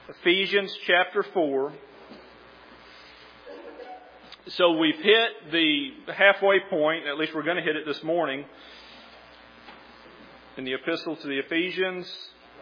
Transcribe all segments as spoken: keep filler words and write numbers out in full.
Ephesians chapter four. So we've hit the halfway point, at least we're going to hit it this morning, in the epistle to the Ephesians.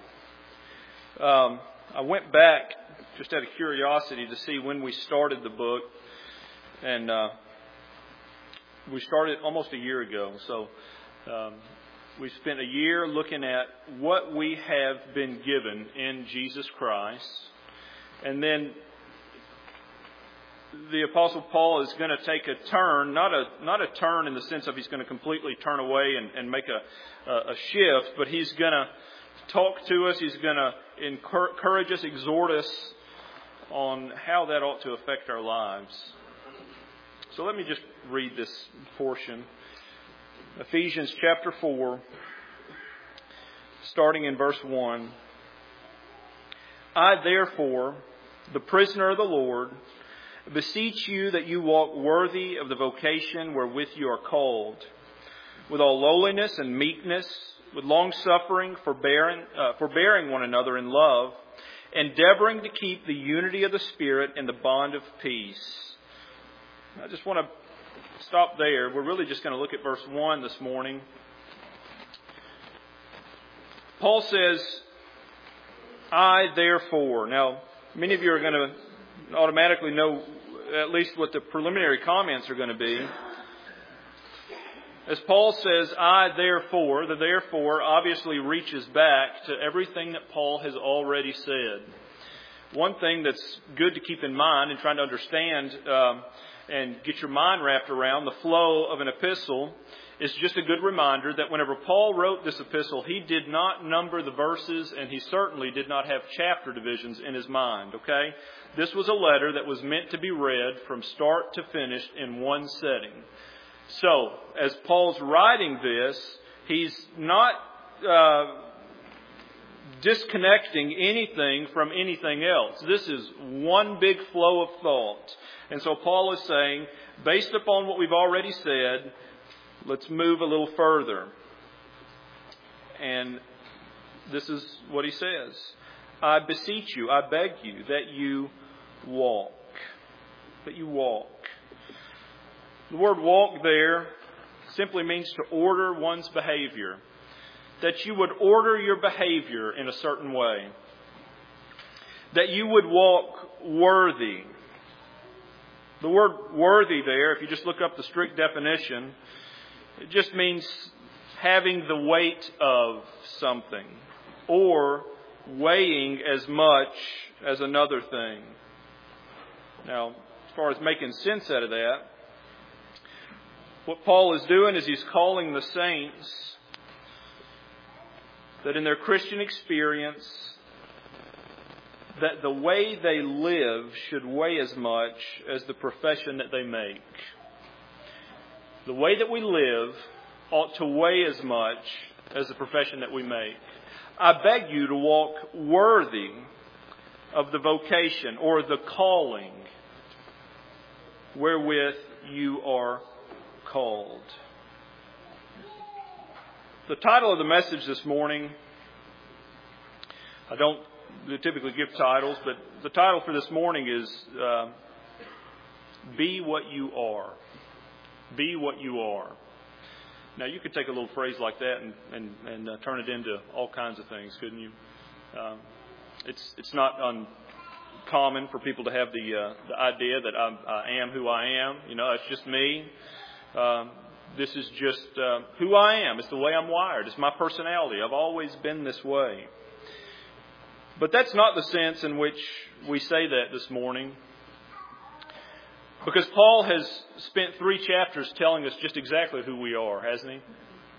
Um, I went back just out of curiosity to see when we started the book, and uh, we started almost a year ago. So um, we spent a year looking at what we have been given in Jesus Christ, and then the Apostle Paul is going to take a turn, not a not a turn in the sense of he's going to completely turn away and, and make a, a, a shift, but he's going to talk to us. He's going to encourage us, exhort us on how that ought to affect our lives. So let me just read this portion. Ephesians chapter four, starting in verse one. I therefore, the prisoner of the Lord, beseech you that you walk worthy of the vocation wherewith you are called, with all lowliness and meekness, with long-suffering, forbearing, uh, forbearing one another in love, endeavoring to keep the unity of the Spirit in the bond of peace. I just want to stop there. We're really just going to look at verse one this morning. Paul says, I therefore. Now, many of you are going to automatically know at least what the preliminary comments are going to be. As Paul says, I therefore, the therefore obviously reaches back to everything that Paul has already said. One thing that's good to keep in mind and trying to understand um, and get your mind wrapped around the flow of an epistle is just a good reminder that whenever Paul wrote this epistle, he did not number the verses, and he certainly did not have chapter divisions in his mind, okay? This was a letter that was meant to be read from start to finish in one setting. So, as Paul's writing this, he's not uh, disconnecting anything from anything else. This is one big flow of thought. And so Paul is saying, based upon what we've already said, let's move a little further. And this is what he says. I beseech you, I beg you, that you walk. That you walk. The word walk there simply means to order one's behavior. That you would order your behavior in a certain way. That you would walk worthy. The word worthy there, if you just look up the strict definition, it just means having the weight of something or weighing as much as another thing. Now, as far as making sense out of that, what Paul is doing is he's calling the saints that in their Christian experience, that the way they live should weigh as much as the profession that they make. The way that we live ought to weigh as much as the profession that we make. I beg you to walk worthy of the vocation or the calling wherewith you are called. The title of the message this morning, I don't typically give titles, but the title for this morning is uh, Be What You Are. Be what you are. Now, you could take a little phrase like that and and, and uh, turn it into all kinds of things, couldn't you? Um, it's it's not uncommon for people to have the uh, the idea that I'm, I am who I am. You know, it's just me. Um, this is just uh, who I am. It's the way I'm wired. It's my personality. I've always been this way. But that's not the sense in which we say that this morning. Because Paul has spent three chapters telling us just exactly who we are, hasn't he?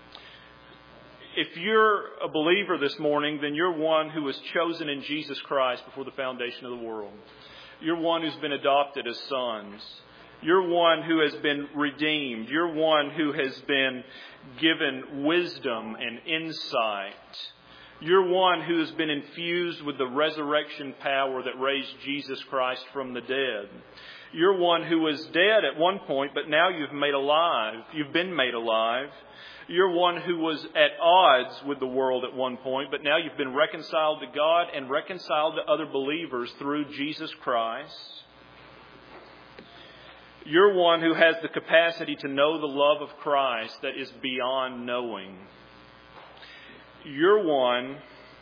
If you're a believer this morning, then you're one who was chosen in Jesus Christ before the foundation of the world. You're one who's been adopted as sons. You're one who has been redeemed. You're one who has been given wisdom and insight. You're one who has been infused with the resurrection power that raised Jesus Christ from the dead. You're one who was dead at one point, but now you've made alive. You've been made alive. You're one who was at odds with the world at one point, but now you've been reconciled to God and reconciled to other believers through Jesus Christ. You're one who has the capacity to know the love of Christ that is beyond knowing. You're one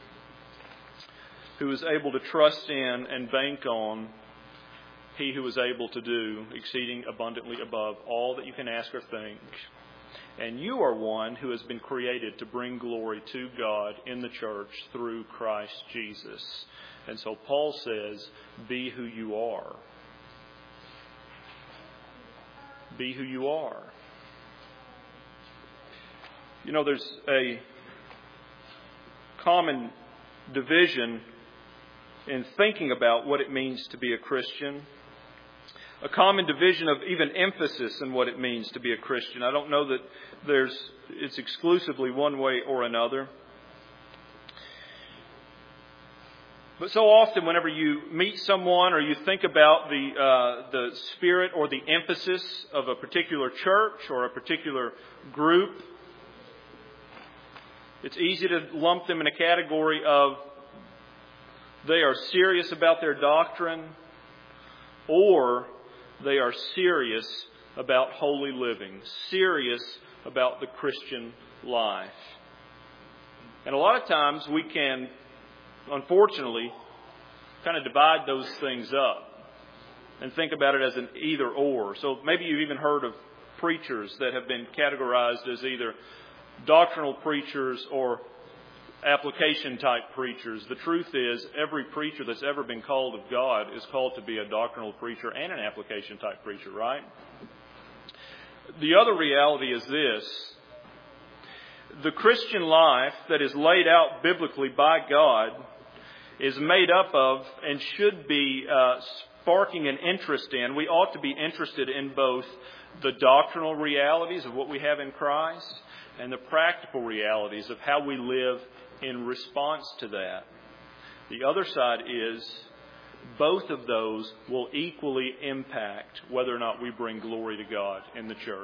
who is able to trust in and bank on He who is able to do exceeding abundantly above all that you can ask or think. And you are one who has been created to bring glory to God in the church through Christ Jesus. And so Paul says, be who you are. Be who you are. You know, there's a common division in thinking about what it means to be a Christian. A common division of even emphasis in what it means to be a Christian. I don't know that there's it's exclusively one way or another. But so often whenever you meet someone or you think about the uh, the spirit or the emphasis of a particular church or a particular group, it's easy to lump them in a category of they are serious about their doctrine or they are serious about holy living, serious about the Christian life. And a lot of times we can, unfortunately, kind of divide those things up and think about it as an either or. So maybe you've even heard of preachers that have been categorized as either doctrinal preachers or application type preachers. The truth is, every preacher that's ever been called of God is called to be a doctrinal preacher and an application type preacher, right? The other reality is this. The Christian life that is laid out biblically by God is made up of and should be uh, sparking an interest in. We ought to be interested in both the doctrinal realities of what we have in Christ and the practical realities of how we live in response to that. The other side is both of those will equally impact whether or not we bring glory to God in the church.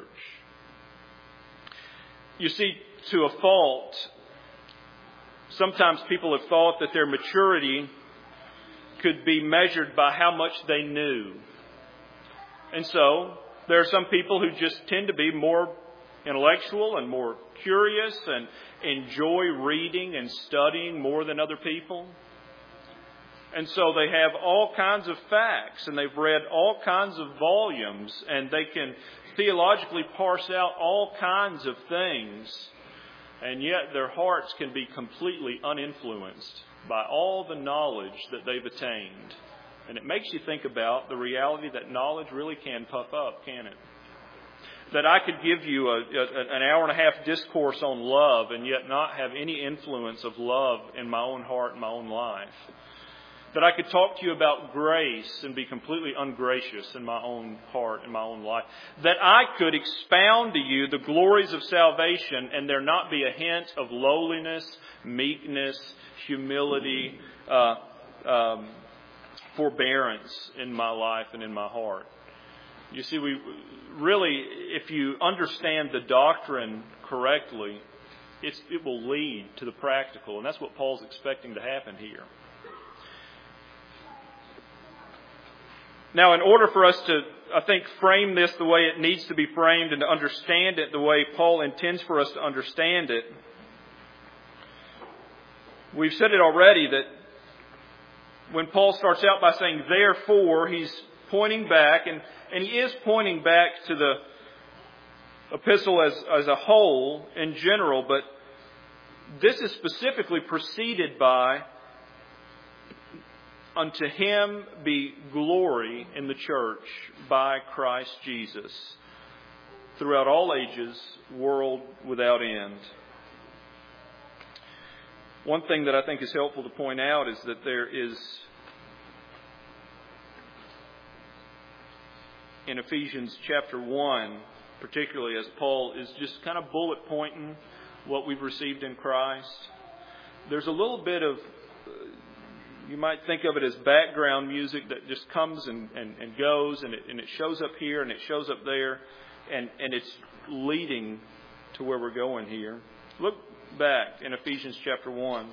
You see, to a fault, sometimes people have thought that their maturity could be measured by how much they knew. And so, there are some people who just tend to be more intellectual and more curious and enjoy reading and studying more than other people. And so they have all kinds of facts and they've read all kinds of volumes and they can theologically parse out all kinds of things. And yet their hearts can be completely uninfluenced by all the knowledge that they've attained. And it makes you think about the reality that knowledge really can puff up, can it? That I could give you a, a, an hour and a half discourse on love and yet not have any influence of love in my own heart and my own life. That I could talk to you about grace and be completely ungracious in my own heart and my own life. That I could expound to you the glories of salvation and there not be a hint of lowliness, meekness, humility, uh, um, forbearance in my life and in my heart. You see, we really, if you understand the doctrine correctly, it's, it will lead to the practical. And that's what Paul's expecting to happen here. Now, in order for us to, I think, frame this the way it needs to be framed and to understand it the way Paul intends for us to understand it, we've said it already that when Paul starts out by saying, therefore, he's pointing back, and, and he is pointing back to the epistle as, as a whole in general, but this is specifically preceded by, unto him be glory in the church by Christ Jesus, throughout all ages, world without end. One thing that I think is helpful to point out is that there is, in Ephesians chapter one, particularly as Paul is just kind of bullet pointing what we've received in Christ, there's a little bit of, you might think of it as background music that just comes and, and, and goes, and it, and it shows up here and it shows up there, and, and it's leading to where we're going here. Look back in Ephesians chapter one.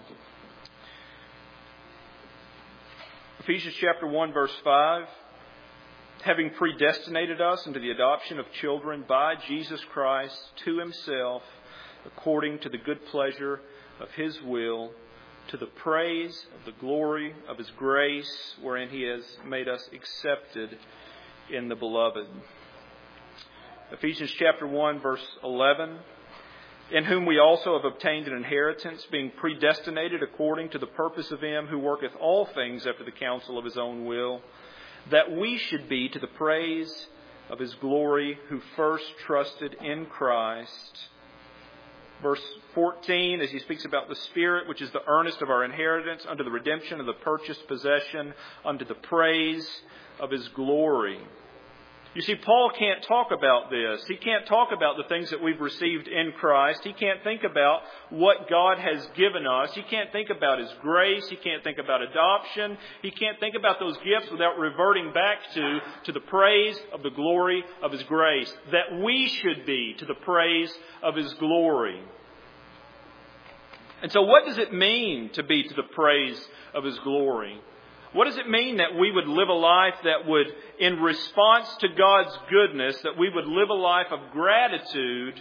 Ephesians chapter one, verse five. Having predestinated us into the adoption of children by Jesus Christ to Himself, according to the good pleasure of His will, to the praise of the glory of His grace, wherein He has made us accepted in the Beloved. Ephesians chapter one, verse eleven. In whom we also have obtained an inheritance, being predestinated according to the purpose of Him who worketh all things after the counsel of His own will, that we should be to the praise of His glory, who first trusted in Christ. Verse fourteen, as he speaks about the Spirit, which is the earnest of our inheritance, unto the redemption of the purchased possession, unto the praise of His glory. You see, Paul can't talk about this. He can't talk about the things that we've received in Christ. He can't think about what God has given us. He can't think about His grace. He can't think about adoption. He can't think about those gifts without reverting back to, to the praise of the glory of His grace. That we should be to the praise of His glory. And so what does it mean to be to the praise of His glory? What does it mean that we would live a life that would, in response to God's goodness, that we would live a life of gratitude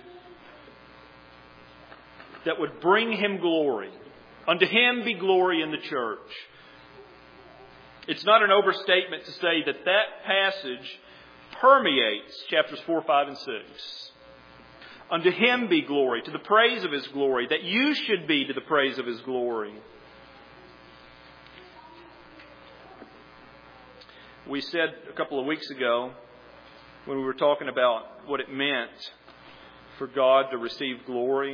that would bring Him glory? Unto Him be glory in the church. It's not an overstatement to say that that passage permeates chapters four, five, and six. Unto Him be glory, to the praise of His glory, that you should be to the praise of His glory. We said a couple of weeks ago, when we were talking about what it meant for God to receive glory,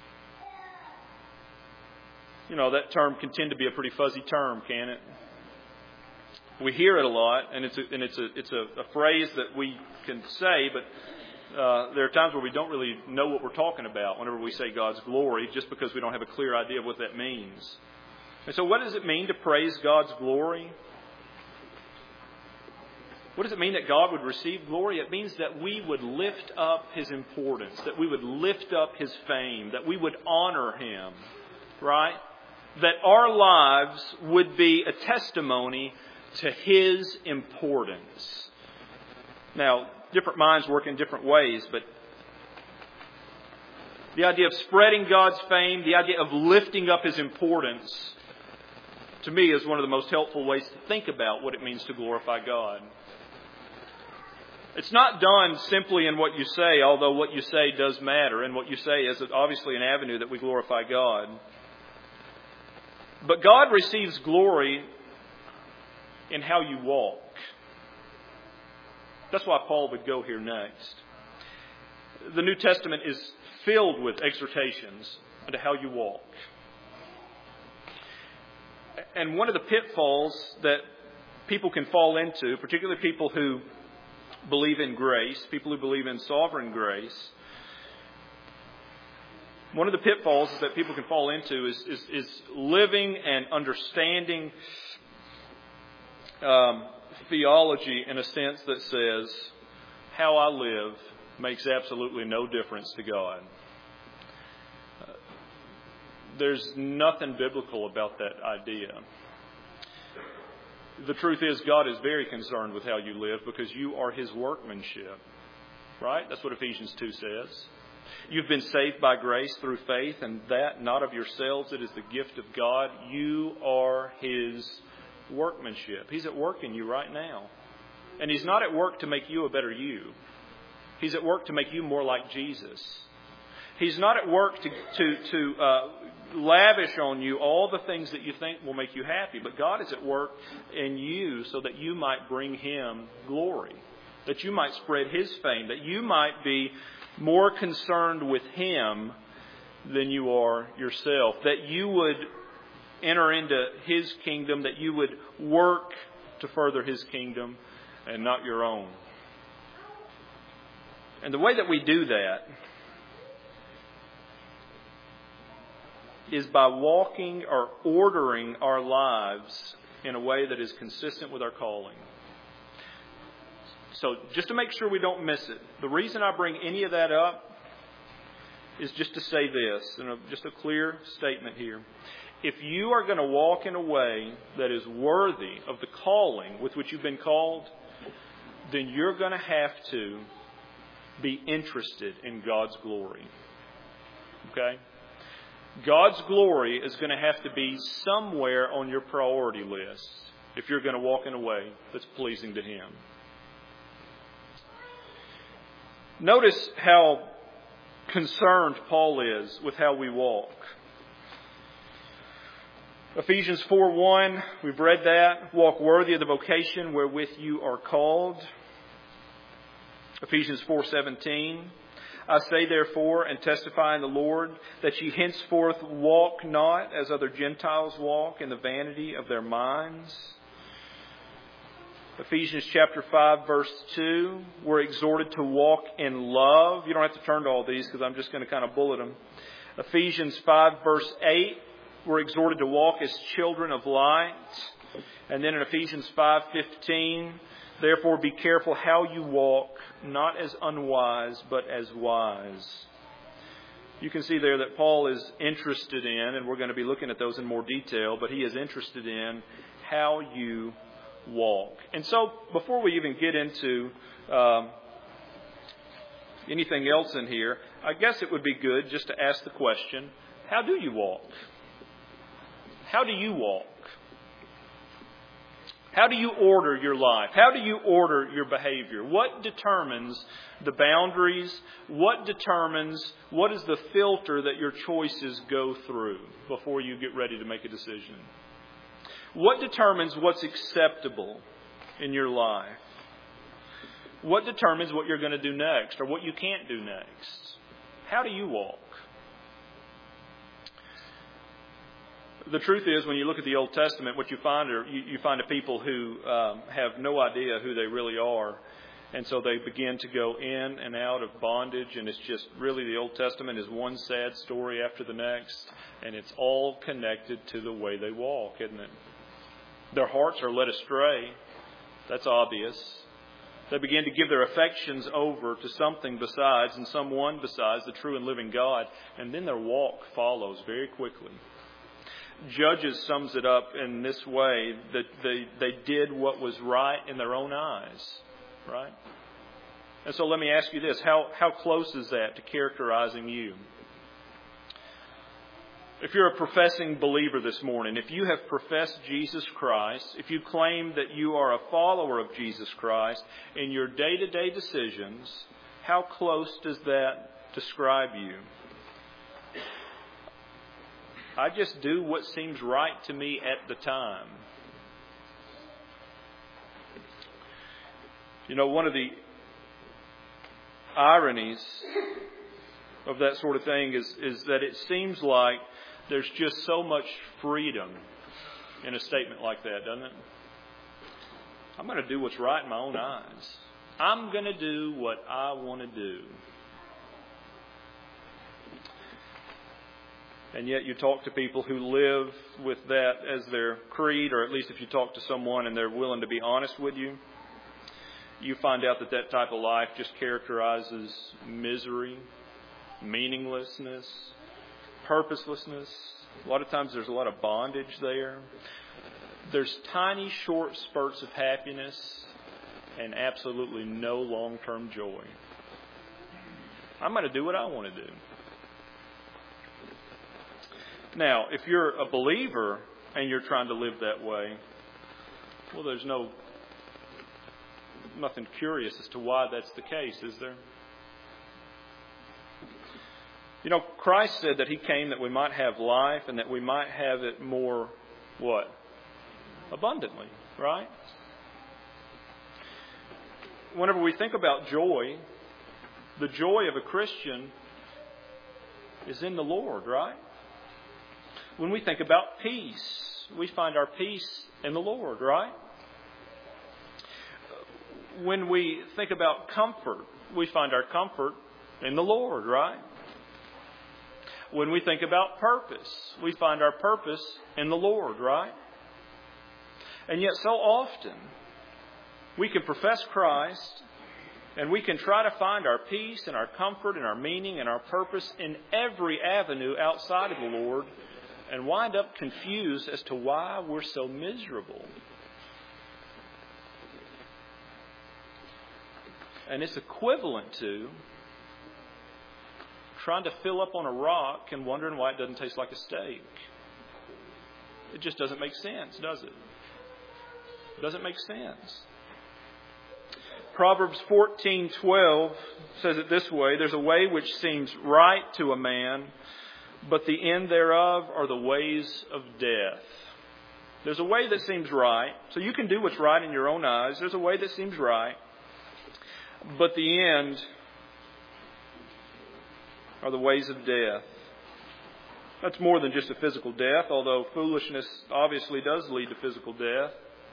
you know, that term can tend to be a pretty fuzzy term, can it? We hear it a lot, and it's a, and it's a, it's a, a phrase that we can say, but uh, there are times where we don't really know what we're talking about whenever we say God's glory, just because we don't have a clear idea of what that means. And so what does it mean to praise God's glory? What does it mean that God would receive glory? It means that we would lift up His importance, that we would lift up His fame, that we would honor Him, right? That our lives would be a testimony to His importance. Now, different minds work in different ways, but the idea of spreading God's fame, the idea of lifting up His importance, to me is one of the most helpful ways to think about what it means to glorify God. It's not done simply in what you say, although what you say does matter, and what you say is obviously an avenue that we glorify God. But God receives glory in how you walk. That's why Paul would go here next. The New Testament is filled with exhortations into how you walk. And one of the pitfalls that people can fall into, particularly people who believe in grace, people who believe in sovereign grace, one of the pitfalls that people can fall into is, is, is living and understanding um, theology in a sense that says, how I live makes absolutely no difference to God. Uh, there's nothing biblical about that idea. The truth is, God is very concerned with how you live because you are His workmanship. Right? That's what Ephesians two says. You've been saved by grace through faith, and that not of yourselves. It is the gift of God. You are His workmanship. He's at work in you right now. And He's not at work to make you a better you. He's at work to make you more like Jesus. He's not at work to, to, to uh, lavish on you all the things that you think will make you happy. But God is at work in you so that you might bring Him glory. That you might spread His fame. That you might be more concerned with Him than you are yourself. That you would enter into His kingdom. That you would work to further His kingdom and not your own. And the way that we do that is by walking or ordering our lives in a way that is consistent with our calling. So just to make sure we don't miss it, the reason I bring any of that up is just to say this, and just a clear statement here. If you are going to walk in a way that is worthy of the calling with which you've been called, then you're going to have to be interested in God's glory. Okay? God's glory is going to have to be somewhere on your priority list if you're going to walk in a way that's pleasing to Him. Notice how concerned Paul is with how we walk. Ephesians four one, we've read that. Walk worthy of the vocation wherewith you are called. Ephesians four seventeen, I say therefore and testify in the Lord that ye henceforth walk not as other Gentiles walk in the vanity of their minds. Ephesians chapter five verse two, we're exhorted to walk in love. You don't have to turn to all these because I'm just going to kind of bullet them. Ephesians five verse eight, we're exhorted to walk as children of light. And then in Ephesians five fifteen, therefore be careful how you walk, not as unwise, but as wise. You can see there that Paul is interested in, and we're going to be looking at those in more detail, but he is interested in how you walk. And so before we even get into um, anything else in here, I guess it would be good just to ask the question, how do you walk? How do you walk? How do you order your life? How do you order your behavior? What determines the boundaries? What determines, what is the filter that your choices go through before you get ready to make a decision? What determines what's acceptable in your life? What determines what you're going to do next or what you can't do next? How do you walk? The truth is, when you look at the Old Testament, what you find are you, you find a people who um, have no idea who they really are. And so they begin to go in and out of bondage. And it's just really the Old Testament is one sad story after the next. And it's all connected to the way they walk, isn't it? Their hearts are led astray. That's obvious. They begin to give their affections over to something besides and someone besides the true and living God. And then their walk follows very quickly. Judges sums it up in this way, that they, they did what was right in their own eyes, right? And so let me ask you this, how, how close is that to characterizing you? If you're a professing believer this morning, if you have professed Jesus Christ, if you claim that you are a follower of Jesus Christ in your day-to-day decisions, how close does that describe you? I just do what seems right to me at the time. You know, one of the ironies of that sort of thing is, is that it seems like there's just so much freedom in a statement like that, doesn't it? I'm going to do what's right in my own eyes. I'm going to do what I want to do. And yet you talk to people who live with that as their creed, or at least if you talk to someone and they're willing to be honest with you, you find out that that type of life just characterizes misery, meaninglessness, purposelessness. A lot of times there's a lot of bondage there. There's tiny short spurts of happiness and absolutely no long-term joy. I'm going to do what I want to do. Now, if you're a believer and you're trying to live that way, well, there's no nothing curious as to why that's the case, is there? You know, Christ said that He came that we might have life and that we might have it more, what? Abundantly, right? Whenever we think about joy, the joy of a Christian is in the Lord, right? When we think about peace, we find our peace in the Lord, right? When we think about comfort, we find our comfort in the Lord, right? when we think about purpose. We find our purpose in the Lord, right? And yet so often we can profess Christ and we can try to find our peace and our comfort and our meaning and our purpose in every avenue outside of the Lord and wind up confused as to why we're so miserable. And it's equivalent to trying to fill up on a rock and wondering why it doesn't taste like a steak. It just doesn't make sense, does it? It doesn't make sense. Proverbs fourteen twelve says it this way: there's a way which seems right to a man, but the end thereof are the ways of death. There's a way that seems right. So you can do what's right in your own eyes. There's a way that seems right. But the end are the ways of death. That's more than just a physical death, although foolishness obviously does lead to physical death.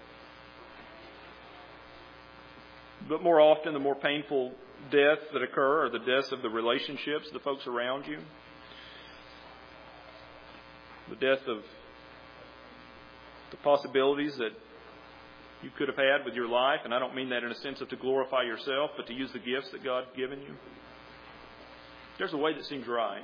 But more often, the more painful deaths that occur are the deaths of the relationships, the folks around you. The death of the possibilities that you could have had with your life. And I don't mean that in a sense of to glorify yourself, but to use the gifts that God's given you. There's a way that seems right,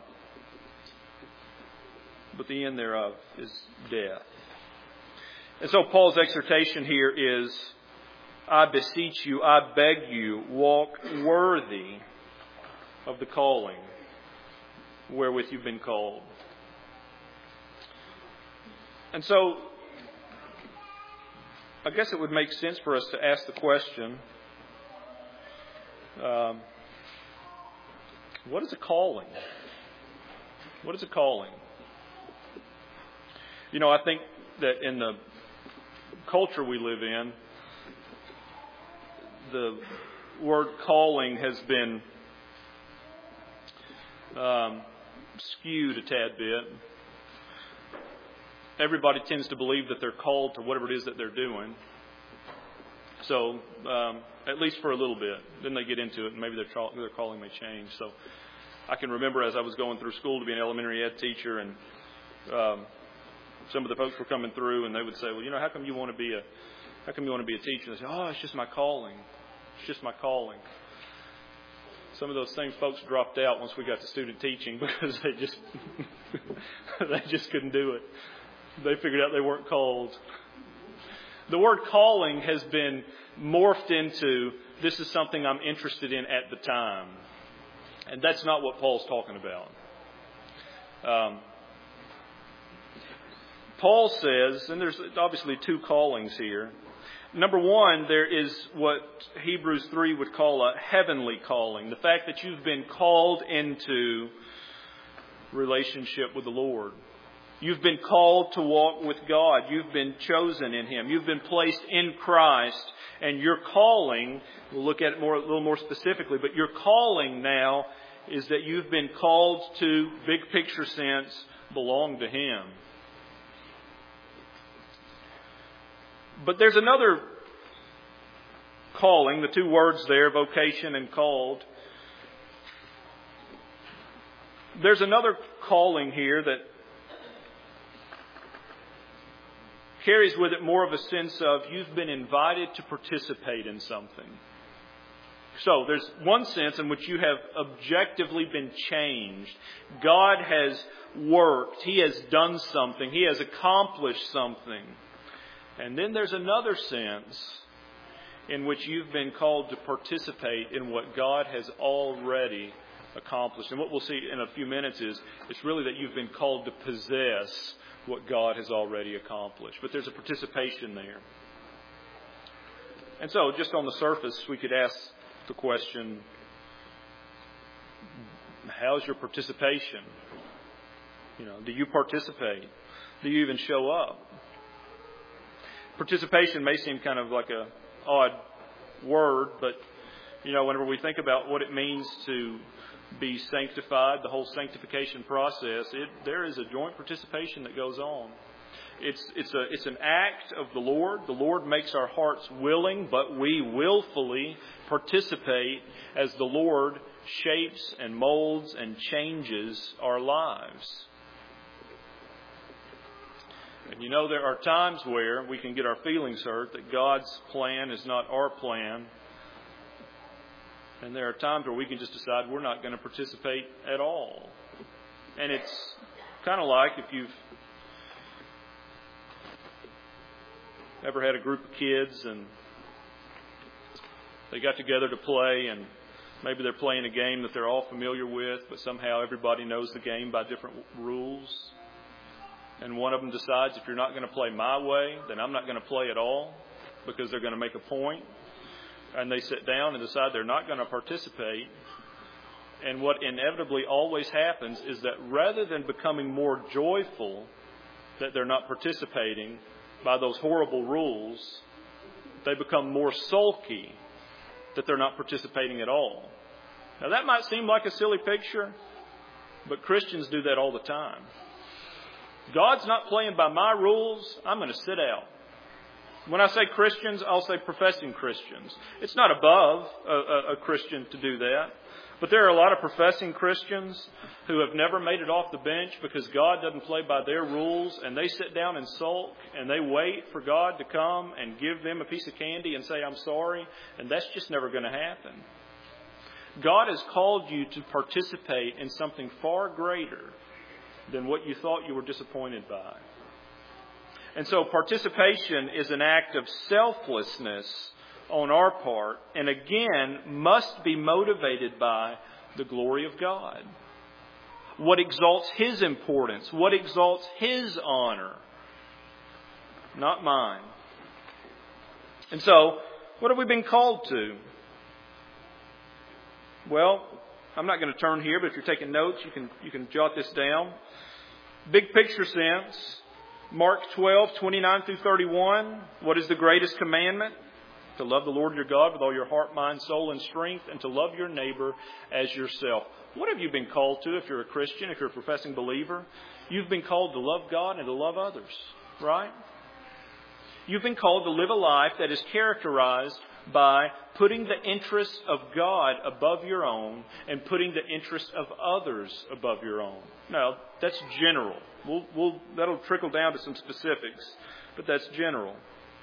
but the end thereof is death. And so Paul's exhortation here is, I beseech you, I beg you, walk worthy of the calling wherewith you've been called. And so, I guess it would make sense for us to ask the question, um, what is a calling? What is a calling? You know, I think that in the culture we live in, the word calling has been um, skewed a tad bit. Everybody tends to believe that they're called to whatever it is that they're doing. So, um, at least for a little bit. Then they get into it and maybe their, their calling may change. So, I can remember as I was going through school to be an elementary ed teacher, and um, some of the folks were coming through and they would say, well, you know, how come you want to be a, how come you want to be a teacher? And I say, oh, it's just my calling. It's just my calling. Some of those same folks dropped out once we got to student teaching because they just, they just couldn't do it. They figured out they weren't called. The word calling has been morphed into, this is something I'm interested in at the time. And that's not what Paul's talking about. Um, Paul says, and there's obviously two callings here. Number one, there is what Hebrews three would call a heavenly calling. The fact that you've been called into relationship with the Lord. You've been called to walk with God. You've been chosen in Him. You've been placed in Christ. And your calling, we'll look at it more, a little more specifically, but your calling now is that you've been called to, big picture sense, belong to Him. But there's another calling, the two words there, vocation and called. There's another calling here that carries with it more of a sense of you've been invited to participate in something. So there's one sense in which you have objectively been changed. God has worked. He has done something. He has accomplished something. And then there's another sense in which you've been called to participate in what God has already accomplished. And what we'll see in a few minutes is it's really that you've been called to possess what God has already accomplished. But there's a participation there. And so, just on the surface, we could ask the question, how's your participation? You know, do you participate? Do you even show up? Participation may seem kind of like a odd word, but, you know, whenever we think about what it means to be sanctified, the whole sanctification process, it, there is a joint participation that goes on. It's, it's, a, it's an act of the Lord. The Lord makes our hearts willing, but we willfully participate as the Lord shapes and molds and changes our lives. And you know, there are times where we can get our feelings hurt that God's plan is not our plan. And there are times where we can just decide we're not going to participate at all. And it's kind of like if you've ever had a group of kids and they got together to play, and maybe they're playing a game that they're all familiar with, but somehow everybody knows the game by different rules. And one of them decides, if you're not going to play my way, then I'm not going to play at all, because they're going to make a point. And they sit down and decide they're not going to participate. And what inevitably always happens is that rather than becoming more joyful that they're not participating by those horrible rules, they become more sulky that they're not participating at all. Now that might seem like a silly picture, but Christians do that all the time. God's not playing by my rules, I'm going to sit out. When I say Christians, I'll say professing Christians. It's not above a, a, a Christian to do that. But there are a lot of professing Christians who have never made it off the bench because God doesn't play by their rules, and they sit down and sulk and they wait for God to come and give them a piece of candy and say, I'm sorry, and that's just never going to happen. God has called you to participate in something far greater than what you thought you were disappointed by. And so participation is an act of selflessness on our part, and again, must be motivated by the glory of God. What exalts His importance? What exalts His honor? Not mine. And so, what have we been called to? Well, I'm not going to turn here, but if you're taking notes, you can you can jot this down. Big picture sense, Mark twelve, twenty-nine through thirty-one. What is the greatest commandment? To love the Lord your God with all your heart, mind, soul, and strength, and to love your neighbor as yourself. What have you been called to if you're a Christian, if you're a professing believer? You've been called to love God and to love others, right? You've been called to live a life that is characterized by putting the interests of God above your own and putting the interests of others above your own. Now, that's general. We'll, we'll, that'll trickle down to some specifics, but that's general.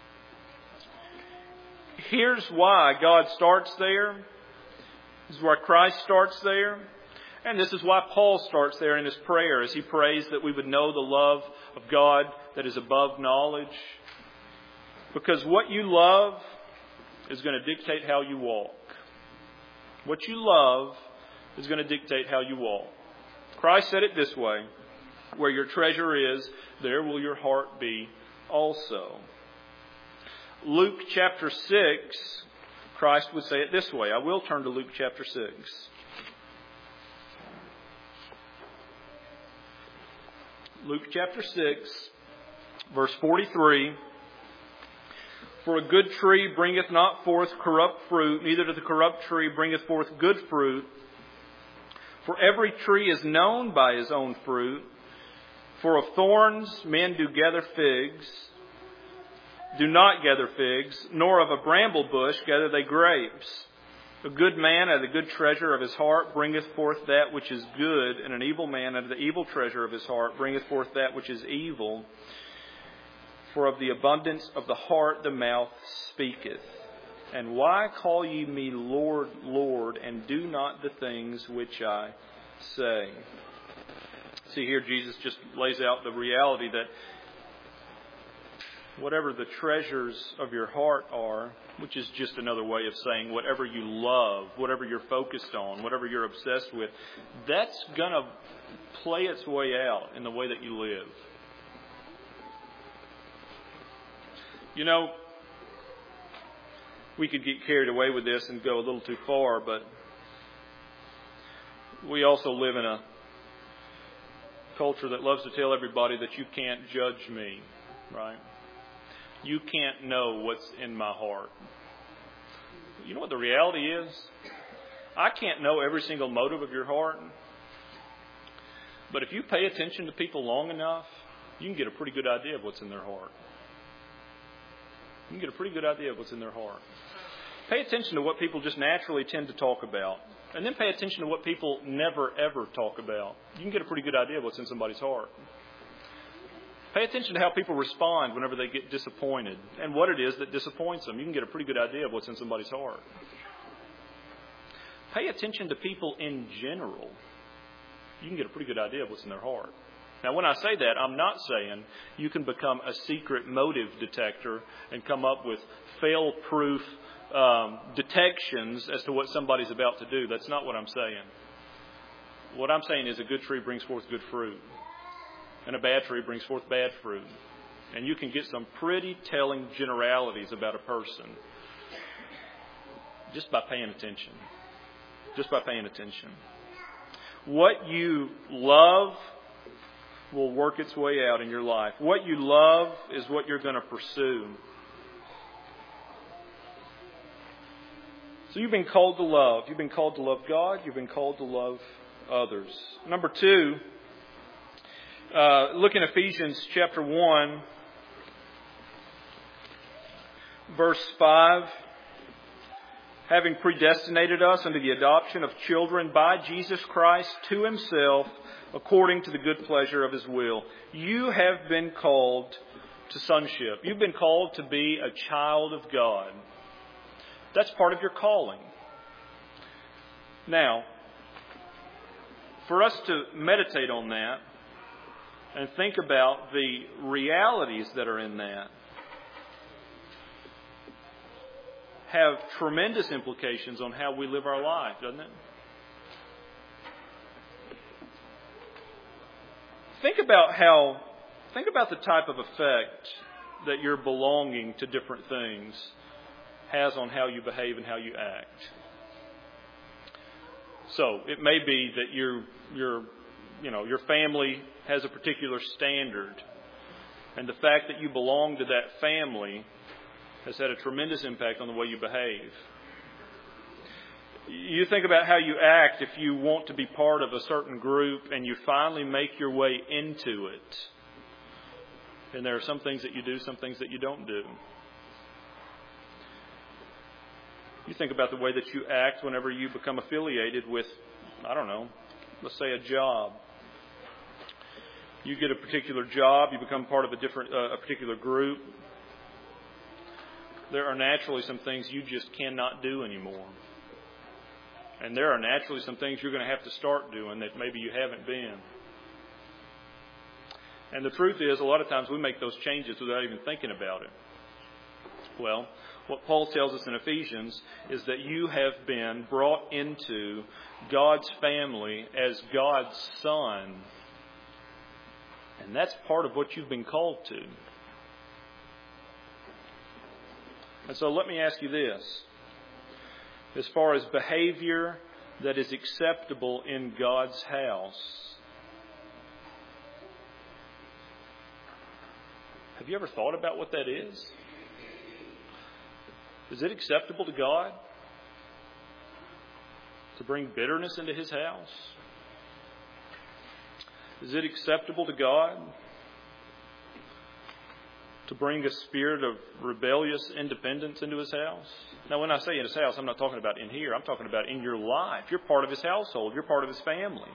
Here's why God starts there. This is why Christ starts there. And this is why Paul starts there in his prayer as he prays that we would know the love of God that is above knowledge. Because what you love is going to dictate how you walk. What you love is going to dictate how you walk. Christ said it this way, where your treasure is, there will your heart be also. Luke chapter six, Christ would say it this way. I will turn to Luke chapter six. Luke chapter six, verse forty-three. For a good tree bringeth not forth corrupt fruit, neither doth the corrupt tree bringeth forth good fruit. For every tree is known by his own fruit. For of thorns men do gather figs, do not gather figs, nor of a bramble bush gather they grapes. A good man out of the good treasure of his heart bringeth forth that which is good, and an evil man out of the evil treasure of his heart bringeth forth that which is evil. For of the abundance of the heart the mouth speaketh. And why call ye me Lord, Lord, and do not the things which I say? See, here Jesus just lays out the reality that whatever the treasures of your heart are, which is just another way of saying whatever you love, whatever you're focused on, whatever you're obsessed with, that's going to play its way out in the way that you live. You know, we could get carried away with this and go a little too far, but we also live in a culture that loves to tell everybody that you can't judge me, right? You can't know what's in my heart. You know what the reality is? I can't know every single motive of your heart. But if you pay attention to people long enough, you can get a pretty good idea of what's in their heart. You can get a pretty good idea of what's in their heart. Pay attention to what people just naturally tend to talk about. And then pay attention to what people never, ever talk about. You can get a pretty good idea of what's in somebody's heart. Pay attention to how people respond whenever they get disappointed and what it is that disappoints them. You can get a pretty good idea of what's in somebody's heart. Pay attention to people in general. You can get a pretty good idea of what's in their heart. Now, when I say that, I'm not saying you can become a secret motive detector and come up with fail-proof um, detections as to what somebody's about to do. That's not what I'm saying. What I'm saying is a good tree brings forth good fruit, and a bad tree brings forth bad fruit. And you can get some pretty telling generalities about a person just by paying attention. Just by paying attention. What you love will work its way out in your life. What you love is what you're going to pursue. So you've been called to love. You've been called to love God. You've been called to love others. Number two, uh, look in Ephesians chapter one, verse five. Having predestinated us unto the adoption of children by Jesus Christ to Himself, according to the good pleasure of His will. You have been called to sonship. You've been called to be a child of God. That's part of your calling. Now, for us to meditate on that and think about the realities that are in that, have tremendous implications on how we live our life, doesn't it? Think about how, think about the type of effect that your belonging to different things has on how you behave and how you act. So it may be that your your you know your family has a particular standard, and the fact that you belong to that family has had a tremendous impact on the way you behave. You think about how you act if you want to be part of a certain group and you finally make your way into it. And there are some things that you do, some things that you don't do. You think about the way that you act whenever you become affiliated with, I don't know, let's say a job. You get a particular job, you become part of a different, uh, a particular group. There are naturally some things you just cannot do anymore. And there are naturally some things you're going to have to start doing that maybe you haven't been. And the truth is, a lot of times we make those changes without even thinking about it. Well, what Paul tells us in Ephesians is that you have been brought into God's family as God's son. And that's part of what you've been called to. And so let me ask you this. As far as behavior that is acceptable in God's house, have you ever thought about what that is? Is it acceptable to God to bring bitterness into His house? Is it acceptable to God to bring a spirit of rebellious independence into His house? Now, when I say in His house, I'm not talking about in here. I'm talking about in your life. You're part of His household. You're part of His family.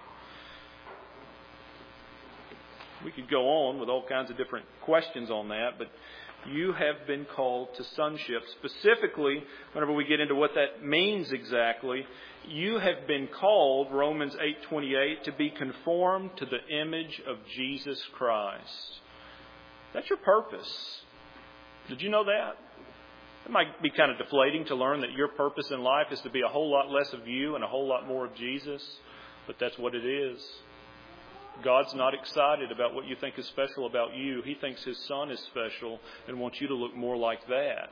We could go on with all kinds of different questions on that, but you have been called to sonship. Specifically, whenever we get into what that means exactly, you have been called, Romans eight twenty-eight, to be conformed to the image of Jesus Christ. That's your purpose. Did you know that? It might be kind of deflating to learn that your purpose in life is to be a whole lot less of you and a whole lot more of Jesus, but that's what it is. God's not excited about what you think is special about you. He thinks His Son is special and wants you to look more like that.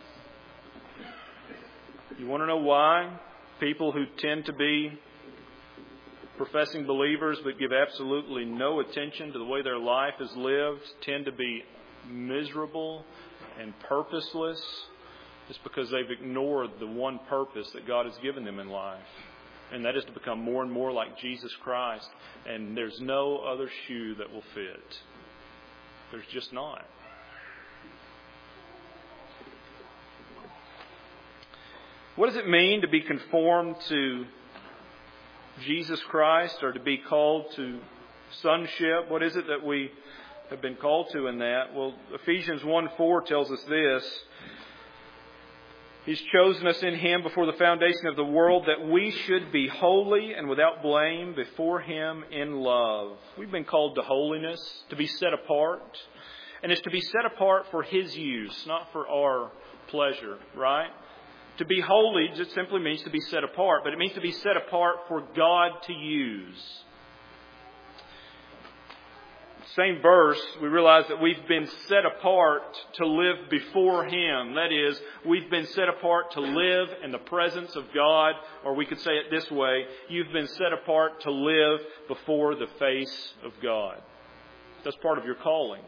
You want to know why? People who tend to be professing believers but give absolutely no attention to the way their life is lived tend to be miserable and purposeless. It's because they've ignored the one purpose that God has given them in life. And that is to become more and more like Jesus Christ. And there's no other shoe that will fit. There's just not. What does it mean to be conformed to Jesus Christ or to be called to sonship? What is it that we have been called to in that? Well, Ephesians one four tells us this. He's chosen us in Him before the foundation of the world that we should be holy and without blame before Him in love. We've been called to holiness, to be set apart. And it's to be set apart for His use, not for our pleasure, right? To be holy just simply means to be set apart, but it means to be set apart for God to use. Same verse, we realize that we've been set apart to live before Him. That is, we've been set apart to live in the presence of God, or we could say it this way, you've been set apart to live before the face of God. That's part of your calling.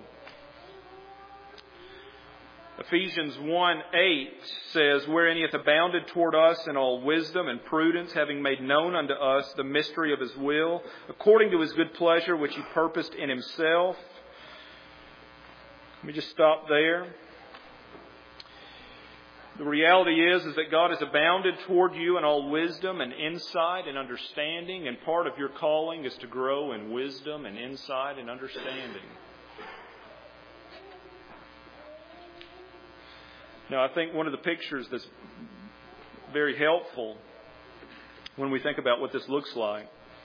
Ephesians one eight says, wherein He hath abounded toward us in all wisdom and prudence, having made known unto us the mystery of His will, according to His good pleasure, which He purposed in Himself. Let me just stop there. The reality is, is that God has abounded toward you in all wisdom and insight and understanding, and part of your calling is to grow in wisdom and insight and understanding. Now, I think one of the pictures that's very helpful when we think about what this looks like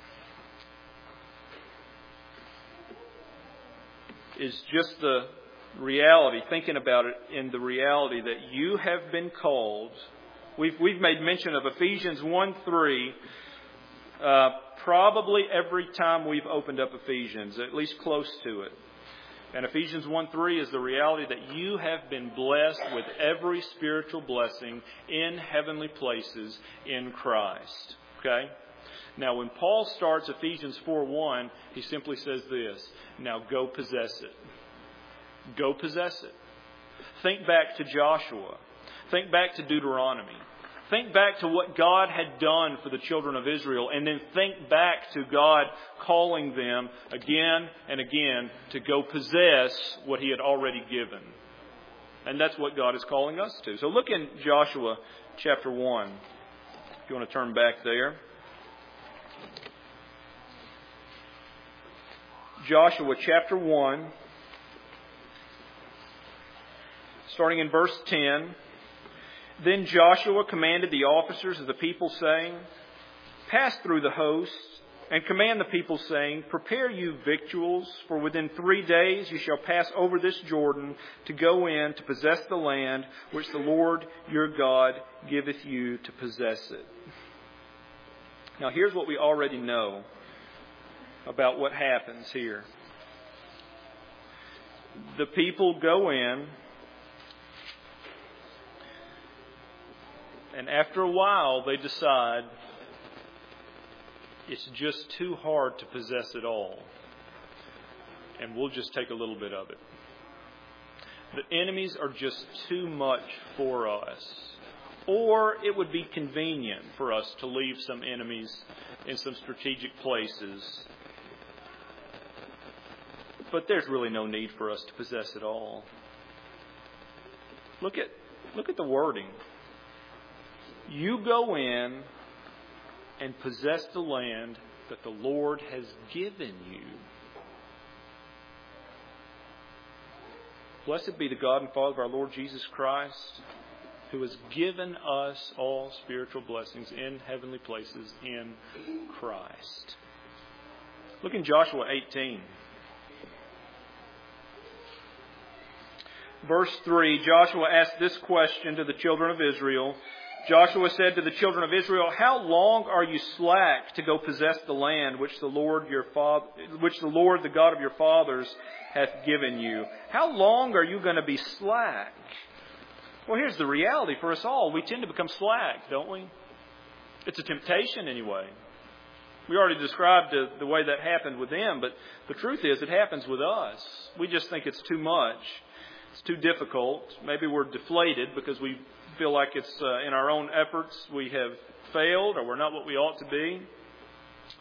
is just the reality, thinking about it in the reality that you have been called. We've, we've made mention of Ephesians one three uh, probably every time we've opened up Ephesians, at least close to it. And Ephesians one three is the reality that you have been blessed with every spiritual blessing in heavenly places in Christ. Okay? Now, when Paul starts Ephesians four one, he simply says this, now go possess it. Go possess it. Think back to Joshua. Think back to Deuteronomy. Think back to what God had done for the children of Israel, and then think back to God calling them again and again to go possess what He had already given. And that's what God is calling us to. So look in Joshua chapter one, if you want to turn back there. Joshua chapter one, starting in verse ten. Then Joshua commanded the officers of the people, saying, pass through the hosts, and command the people, saying, prepare you victuals, for within three days you shall pass over this Jordan to go in to possess the land which the Lord your God giveth you to possess it. Now here's what we already know about what happens here. The people go in, and after a while, they decide it's just too hard to possess it all. And we'll just take a little bit of it. The enemies are just too much for us. Or it would be convenient for us to leave some enemies in some strategic places. But there's really no need for us to possess it all. Look at, look at the wording. You go in and possess the land that the Lord has given you. Blessed be the God and Father of our Lord Jesus Christ, who has given us all spiritual blessings in heavenly places in Christ. Look in Joshua eighteen. Verse three, Joshua asked this question to the children of Israel. Joshua said to the children of Israel, how long are you slack to go possess the land which the Lord your father, which the Lord, the God of your fathers, hath given you? How long are you going to be slack? Well, here's the reality for us all. We tend to become slack, don't we? It's a temptation anyway. We already described the, the way that happened with them, but the truth is it happens with us. We just think it's too much. It's too difficult. Maybe we're deflated because we feel like it's uh, in our own efforts we have failed or we're not what we ought to be.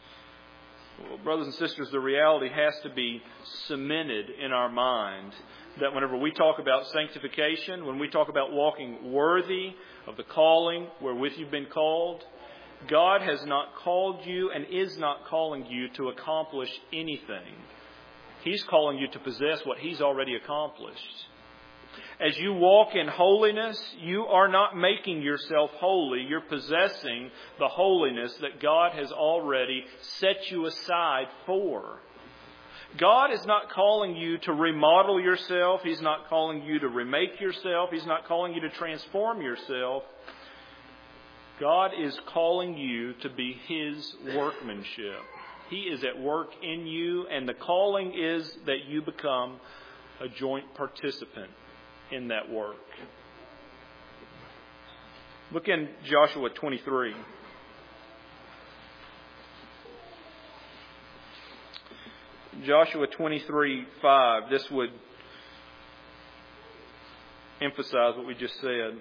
Well, brothers and sisters, the reality has to be cemented in our mind that whenever we talk about sanctification, when we talk about walking worthy of the calling wherewith you've been called, God has not called you and is not calling you to accomplish anything. He's calling you to possess what He's already accomplished. As you walk in holiness, you are not making yourself holy. You're possessing the holiness that God has already set you aside for. God is not calling you to remodel yourself. He's not calling you to remake yourself. He's not calling you to transform yourself. God is calling you to be His workmanship. He is at work in you, and the calling is that you become a joint participant in that work. Look in Joshua twenty-three. Joshua twenty-three five. This would emphasize what we just said.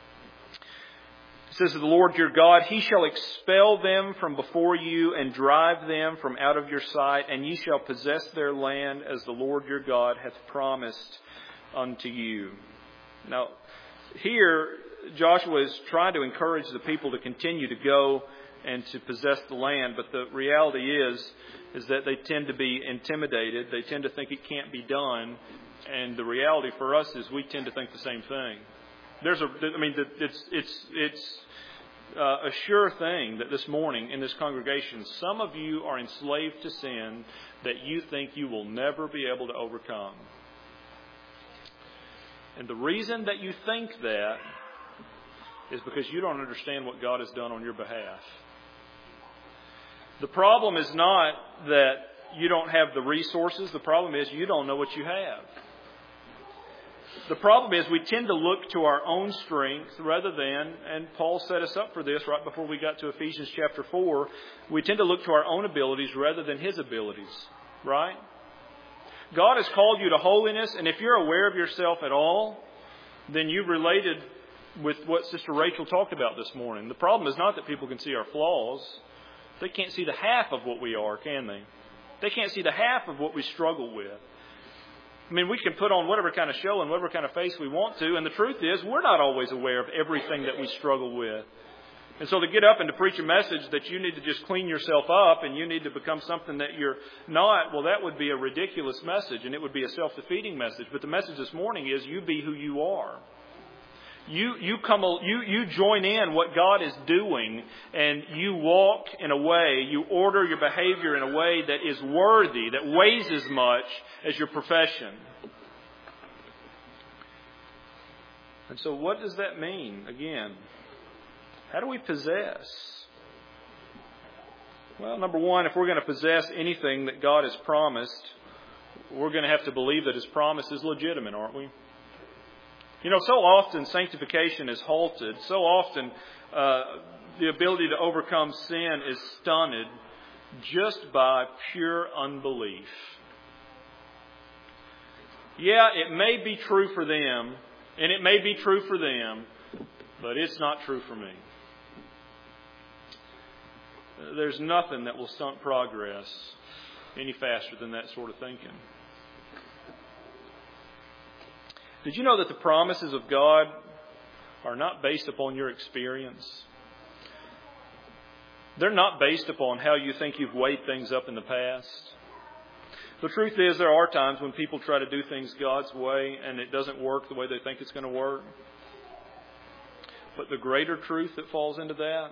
It says, "The Lord your God, He shall expel them from before you and drive them from out of your sight, and ye shall possess their land as the Lord your God hath promised unto you." Now, here Joshua is trying to encourage the people to continue to go and to possess the land, but the reality is, is that they tend to be intimidated. They tend to think it can't be done, and the reality for us is we tend to think the same thing. There's a, I mean, it's it's it's uh, a sure thing that this morning in this congregation, some of you are enslaved to sin that you think you will never be able to overcome. And the reason that you think that is because you don't understand what God has done on your behalf. The problem is not that you don't have the resources. The problem is you don't know what you have. The problem is we tend to look to our own strength rather than, and Paul set us up for this right before we got to Ephesians chapter four, we tend to look to our own abilities rather than His abilities, right? God has called you to holiness, and if you're aware of yourself at all, then you've related with what Sister Rachel talked about this morning. The problem is not that people can see our flaws. They can't see the half of what we are, can they? They can't see the half of what we struggle with. I mean, we can put on whatever kind of show and whatever kind of face we want to, and the truth is we're not always aware of everything that we struggle with. And so to get up and to preach a message that you need to just clean yourself up and you need to become something that you're not, well, that would be a ridiculous message, and it would be a self-defeating message. But the message this morning is you be who you are. You you come you you join in what God is doing, and you walk in a way, you order your behavior in a way that is worthy, that weighs as much as your profession. And so what does that mean? Again, how do we possess? Well, number one, if we're going to possess anything that God has promised, we're going to have to believe that His promise is legitimate, aren't we? You know, so often sanctification is halted. So often uh, the ability to overcome sin is stunted just by pure unbelief. Yeah, it may be true for them, and it may be true for them, but it's not true for me. There's nothing that will stunt progress any faster than that sort of thinking. Did you know that the promises of God are not based upon your experience? They're not based upon how you think you've weighed things up in the past. The truth is there are times when people try to do things God's way and it doesn't work the way they think it's going to work. But the greater truth that falls into that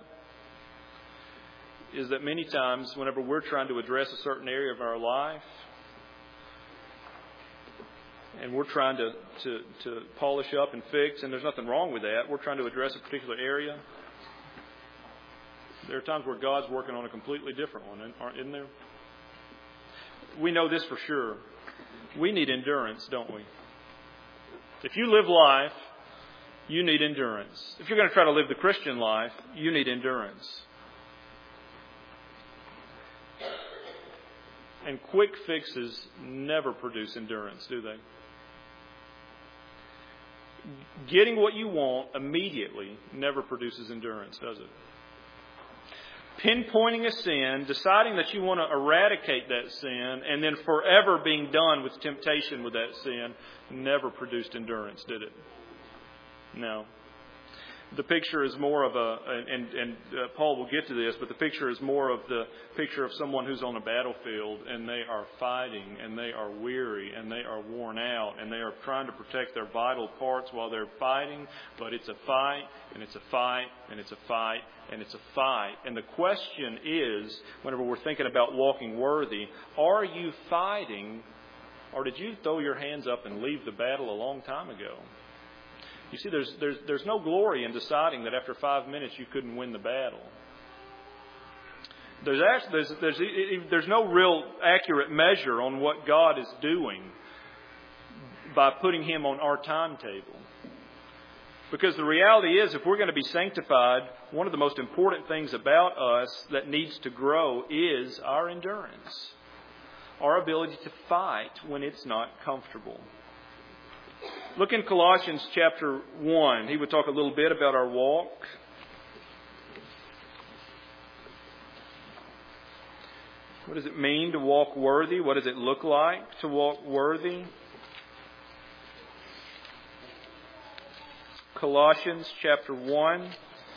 is that many times whenever we're trying to address a certain area of our life, and we're trying to, to, to polish up and fix, and there's nothing wrong with that. We're trying to address a particular area. There are times where God's working on a completely different one, isn't there? We know this for sure. We need endurance, don't we? If you live life, you need endurance. If you're going to try to live the Christian life, you need endurance. And quick fixes never produce endurance, do they? Getting what you want immediately never produces endurance, does it? pinpointing a sin, deciding that you want to eradicate that sin, and then forever being done with temptation with that sin, never produced endurance, did it? No. The picture is more of a, and, and uh, Paul will get to this, but the picture is more of the picture of someone who's on a battlefield and they are fighting and they are weary and they are worn out and they are trying to protect their vital parts while they're fighting, but it's a fight and it's a fight and it's a fight and it's a fight. And the question is, whenever we're thinking about walking worthy, are you fighting or did you throw your hands up and leave the battle a long time ago? You see, there's, there's, there's no glory in deciding that after five minutes you couldn't win the battle. There's, actually, there's, there's, there's no real accurate measure on what God is doing by putting Him on our timetable. Because the reality is, if we're going to be sanctified, one of the most important things about us that needs to grow is our endurance. Our ability to fight when it's not comfortable. Look in Colossians chapter one. He would talk a little bit about our walk. What does it mean to walk worthy? What does it look like to walk worthy? Colossians chapter one.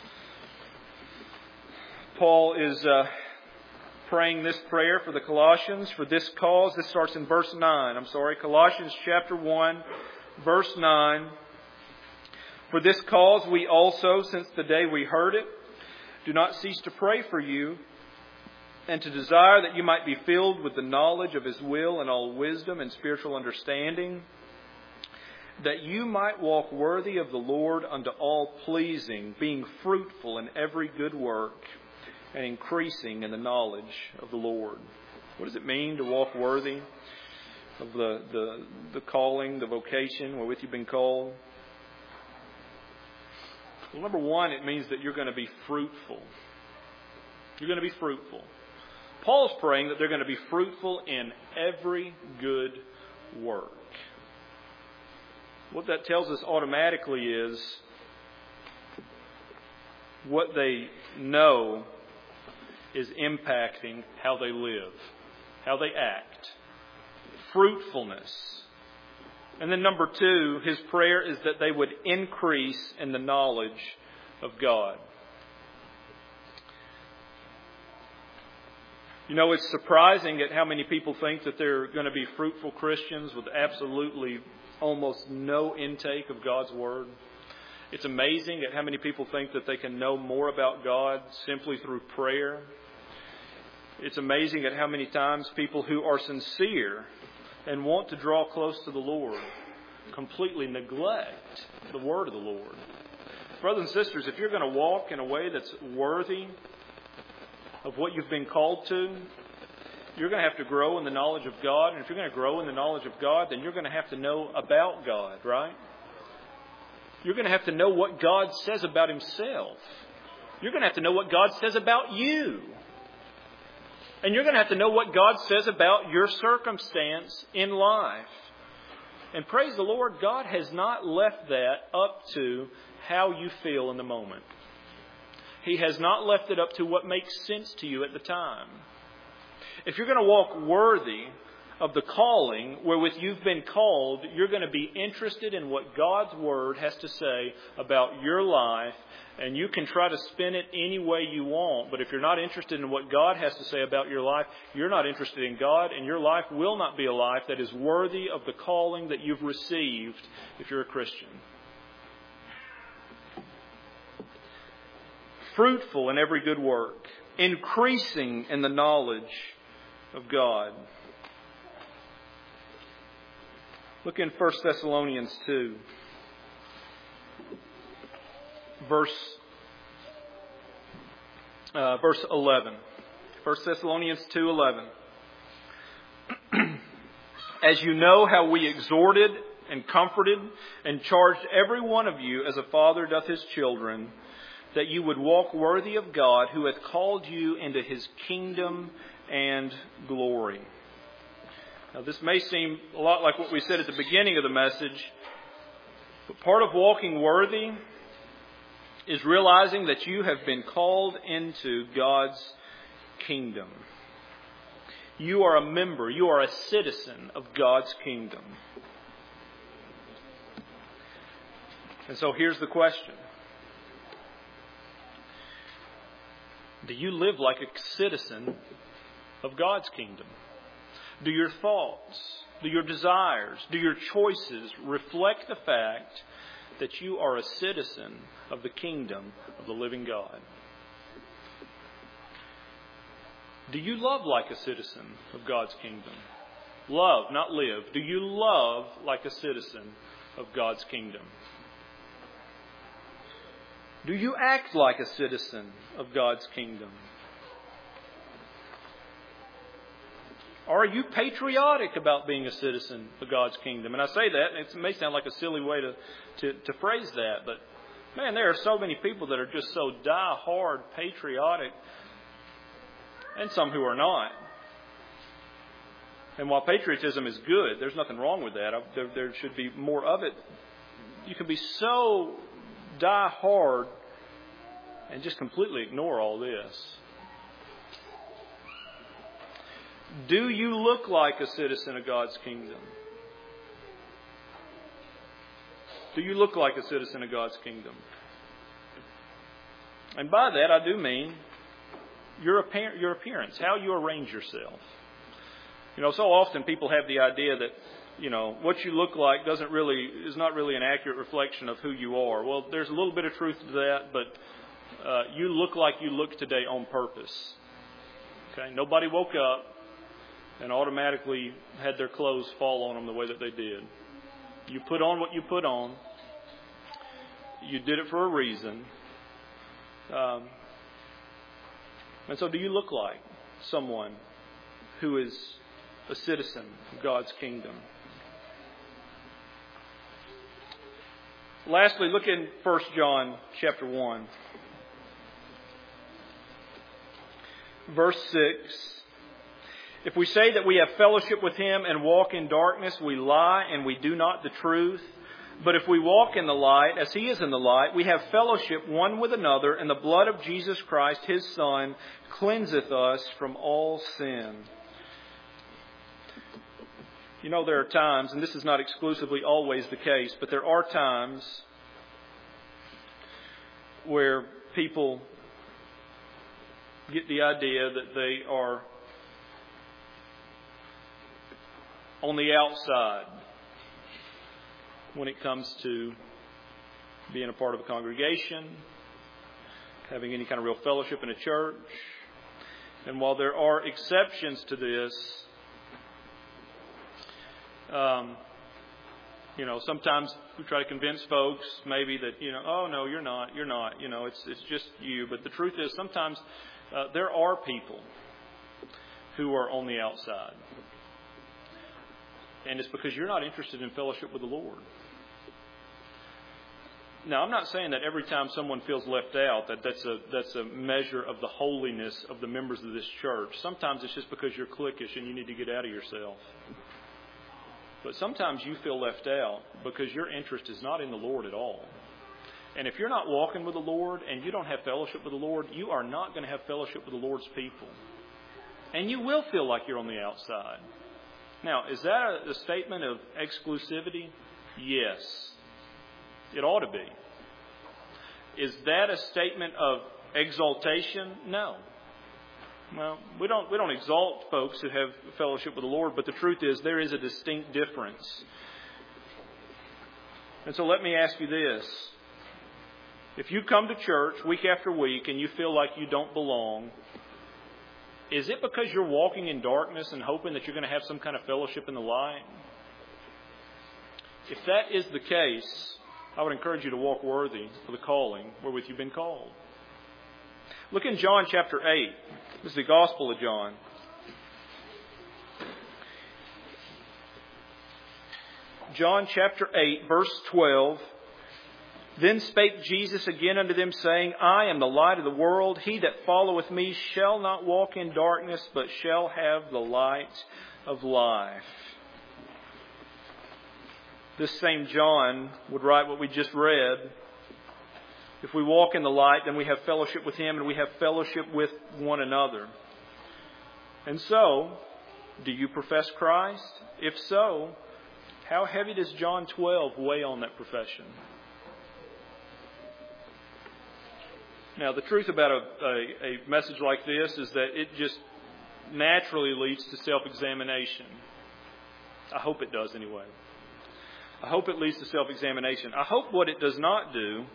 Paul is uh, praying this prayer for the Colossians for this cause. This starts in verse nine. I'm sorry, Colossians chapter one. Verse nine, for this cause we also, since the day we heard it, do not cease to pray for you and to desire that you might be filled with the knowledge of His will and all wisdom and spiritual understanding, that you might walk worthy of the Lord unto all pleasing, being fruitful in every good work and increasing in the knowledge of the Lord. What does it mean to walk worthy of the, the the calling, the vocation wherewith you've been called? Well, number one, it means that you're going to be fruitful. You're going to be fruitful. Paul's praying that they're going to be fruitful in every good work. What that tells us automatically is what they know is impacting how they live, how they act. Fruitfulness. And then number two, his prayer is that they would increase in the knowledge of God. You know, it's surprising at how many people think that they're going to be fruitful Christians with absolutely almost no intake of God's Word. It's amazing at how many people think that they can know more about God simply through prayer. It's amazing at how many times people who are sincere and want to draw close to the Lord completely neglect the Word of the Lord. Brothers and sisters, if you're going to walk in a way that's worthy of what you've been called to, you're going to have to grow in the knowledge of God. And if you're going to grow in the knowledge of God, then you're going to have to know about God, right? You're going to have to know what God says about Himself. You're going to have to know what God says about you. And you're going to have to know what God says about your circumstance in life. And praise the Lord, God has not left that up to how you feel in the moment. He has not left it up to what makes sense to you at the time. If you're going to walk worthy of the calling wherewith you've been called, you're going to be interested in what God's Word has to say about your life. And you can try to spin it any way you want. But if you're not interested in what God has to say about your life, you're not interested in God. And your life will not be a life that is worthy of the calling that you've received if you're a Christian. Fruitful in every good work. Increasing in the knowledge of God. Look in First Thessalonians two. Verse, uh, verse eleven. First Thessalonians two eleven. As you know how we exhorted and comforted and charged every one of you as a father doth his children, that you would walk worthy of God who hath called you into His kingdom and glory. Now this may seem a lot like what we said at the beginning of the message, but part of walking worthy is realizing that you have been called into God's kingdom. You are a member, you are a citizen of God's kingdom. And so here's the question. Do you live like a citizen of God's kingdom? Do your thoughts, do your desires, do your choices reflect the fact that you are a citizen of the kingdom of the living God? Do you love like a citizen of God's kingdom? Love, not live. Do you love like a citizen of God's kingdom? Do you act like a citizen of God's kingdom? Are you patriotic about being a citizen of God's kingdom? And I say that, it may sound like a silly way to, to, to phrase that, but man, there are so many people that are just so die-hard patriotic, and some who are not. And while patriotism is good, there's nothing wrong with that. There, there should be more of it. You can be so die hard and just completely ignore all this. Do you look like a citizen of God's kingdom? Do you look like a citizen of God's kingdom? And by that I do mean your appearance, how you arrange yourself. You know, so often people have the idea that, you know, what you look like doesn't really is not really an accurate reflection of who you are. Well, there's a little bit of truth to that, but uh, you look like you look today on purpose. Okay, nobody woke up and automatically had their clothes fall on them the way that they did. You put on what you put on. You did it for a reason. Um, and so do you look like someone who is a citizen of God's kingdom? Lastly, look in First John chapter one. Verse six. If we say that we have fellowship with Him and walk in darkness, we lie and we do not the truth. But if we walk in the light, as He is in the light, we have fellowship one with another, and the blood of Jesus Christ, His Son, cleanseth us from all sin. You know, there are times, and this is not exclusively always the case, but there are times where people get the idea that they are on the outside when it comes to being a part of a congregation, having any kind of real fellowship in a church. And while there are exceptions to this, um, you know, sometimes we try to convince folks maybe that, you know, oh no, you're not, you're not, you know, it's it's just you. But the truth is sometimes uh, there are people who are on the outside. And it's because you're not interested in fellowship with the Lord. Now, I'm not saying that every time someone feels left out that that's a that's a measure of the holiness of the members of this church. Sometimes it's just because you're cliquish and you need to get out of yourself. But sometimes you feel left out because your interest is not in the Lord at all. And if you're not walking with the Lord and you don't have fellowship with the Lord, you are not going to have fellowship with the Lord's people. And you will feel like you're on the outside. Now, is that a statement of exclusivity? Yes. It ought to be. Is that a statement of exaltation? No. Well, we don't we don't exalt folks who have fellowship with the Lord, but the truth is there is a distinct difference. And so let me ask you this. If you come to church week after week and you feel like you don't belong, is it because you're walking in darkness and hoping that you're going to have some kind of fellowship in the light? If that is the case, I would encourage you to walk worthy of the calling wherewith you've been called. Look in John chapter eight. This is the Gospel of John. John chapter eight, verse twelve. Then spake Jesus again unto them, saying, I am the light of the world. He that followeth me shall not walk in darkness, but shall have the light of life. This same John would write what we just read If we walk in the light, then we have fellowship with Him and we have fellowship with one another. And so, do you profess Christ? If so, how heavy does John twelve weigh on that profession? Now, the truth about a, a, a message like this is that it just naturally leads to self-examination. I hope it does anyway. I hope it leads to self-examination. I hope what it does not do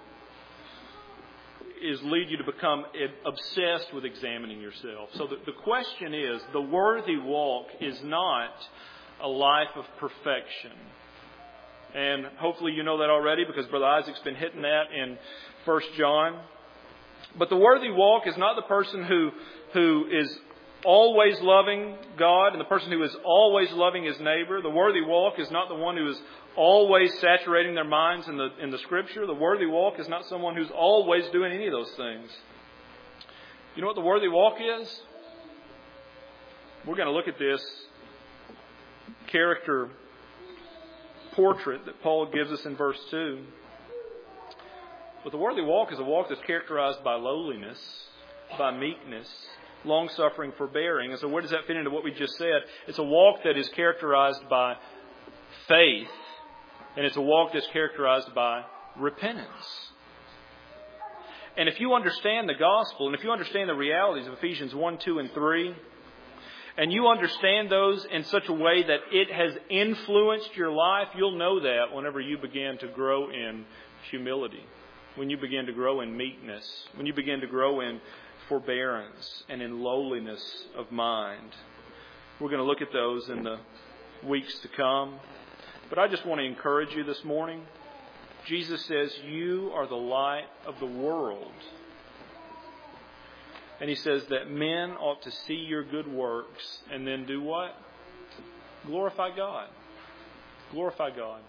is lead you to become obsessed with examining yourself. So the, the question is, the worthy walk is not a life of perfection. And hopefully you know that already because Brother Isaac's been hitting that in First John. But the worthy walk is not the person who who is always loving God and the person who is always loving his neighbor. The worthy walk is not the one who is always saturating their minds in the in the Scripture. The worthy walk is not someone who's always doing any of those things. You know what the worthy walk is? We're going to look at this character portrait that Paul gives us in verse two. But the worthy walk is a walk that's characterized by lowliness, by meekness, long-suffering, forbearing. And so where does that fit into what we just said? It's a walk that is characterized by faith, and it's a walk that's characterized by repentance. And if you understand the gospel, and if you understand the realities of Ephesians one, two, and three, and you understand those in such a way that it has influenced your life, you'll know that whenever you begin to grow in humility, when you begin to grow in meekness, when you begin to grow in forbearance and in lowliness of mind. We're going to look at those in the weeks to come. But I just want to encourage you this morning. Jesus says, you are the light of the world. And He says that men ought to see your good works and then do what? Glorify God. Glorify God.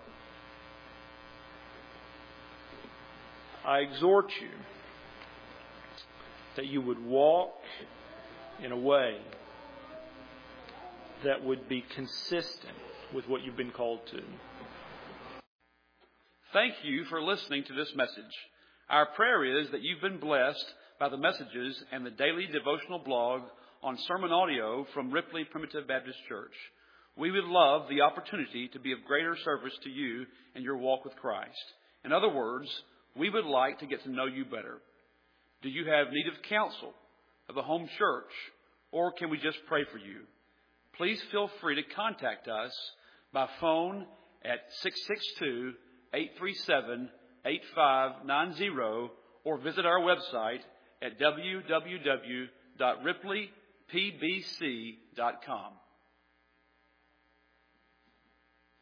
I exhort you that you would walk in a way that would be consistent with what you've been called to. Thank you for listening to this message. Our prayer is that you've been blessed by the messages and the daily devotional blog on sermon audio from Ripley Primitive Baptist Church. We would love the opportunity to be of greater service to you in your walk with Christ. In other words, we would like to get to know you better. Do you have need of counsel, of a home church, or can we just pray for you? Please feel free to contact us by phone at six six two, eight three seven, eight five nine zero or visit our website at w w w dot ripley p b c dot com.